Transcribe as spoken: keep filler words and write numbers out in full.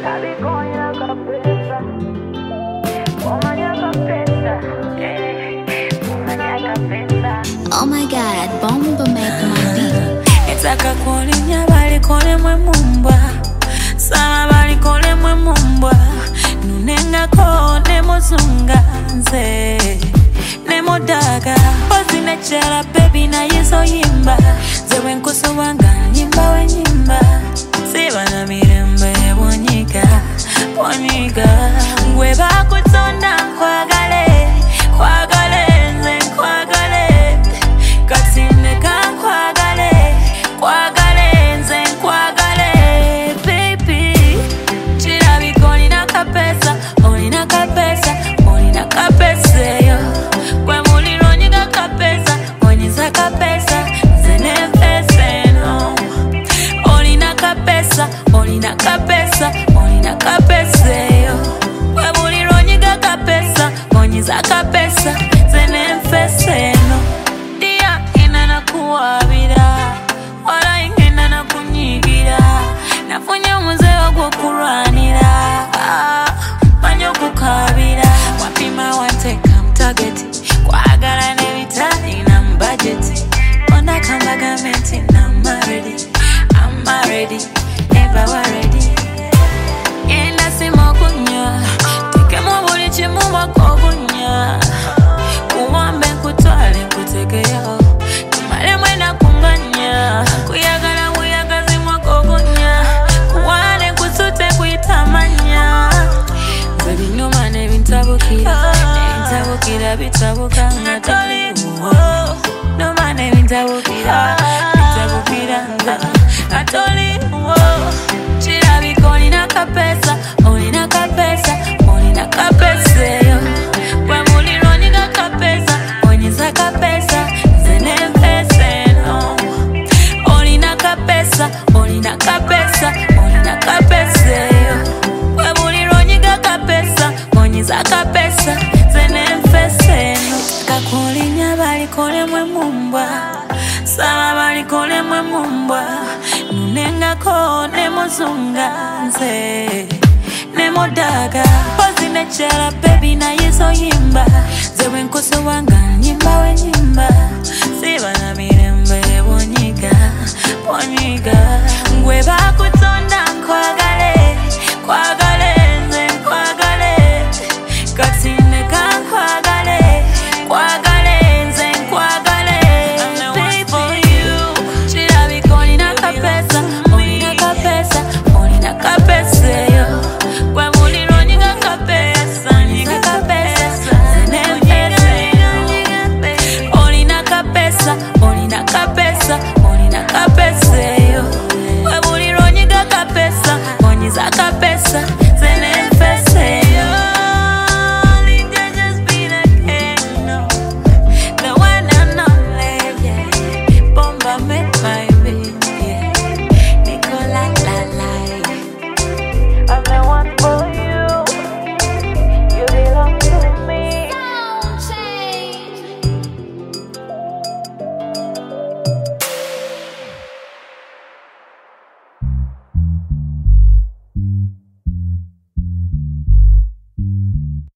Oh my God, Bomba make my beat. Etaka kulinya bali kole mwe mumbwa, sama bali kole mwe mumbwa. Nunenga ko ne muzunga nze, ne modaga. Ozi nechela baby na yeso yimba, zewe nkusu wanga nyimba we nyimba. Siba na mirembe wonyika, wonyika. Ngwe bakutonda nkwagale, kwagale nze nkwagale. Katine kankwagale, kwagale nze nkwagale. Baby, chirabiko nina kapesa, onina kapesa, onina kapesa yo. Kwe muliro nyiga kapesa, onyiza kapesa, zene mpese no. Onina kapesa, onina kapesa, onina kapesa yo. Kwe muliro nyiga kapesa, onyiza kapesa, zene mpese no. Kuwabira wala ingenda na kunyigira nafunya muzeo gwo kurwanira manyo kukabira wapima wateka mtageti kwagala nebitali na budget ona kamba gamenti na married I'm ready never ready yenda simo kunya tekemo buli chimu makobunya kuwambe kutwale kutegeyo Malemwena kunganya kuyagala uyagazi mwakogonya kuwane kusute kuitamanya Baby nyuma ne bintabukira bintabukira bitabuka ngatoli nyuma ne bintabukira bintabukira ngatoli chirabiko nina kapesa onina kapesa onina kapesa yo kwa muliro nina kapesa onyiza kapesa zene kapesa, onina kapesa, onina kapesa yo. Kwe muliro nyiga kapesa, onyiza kapesa, zene mfese no. Kakulinya bali kole mwe mumbwa, sama bali kole mwe mumbwa. Nunenga ko ne muzunga nze, ne modaga. Ozi nechela baby na yeso yimba, zewe nkusu wanga nyimba we nyimba. Siba na mirembe wonyika, wonyika. Ngwe bakutonda nkwagale, kwagale nze nkwagale. Katine kankwagale, kwagale nze nkwagale. Baby you, chirabiko nina kapesa, onina kapesa, onina kapesa yo. Kwe muliro nyiga kapesa, nyiga kapesa, zene mpese. Onina kapesa, onina kapesa, onina kapesa yo. Kwe muliro nyiga kapesa, onyiza kapesa.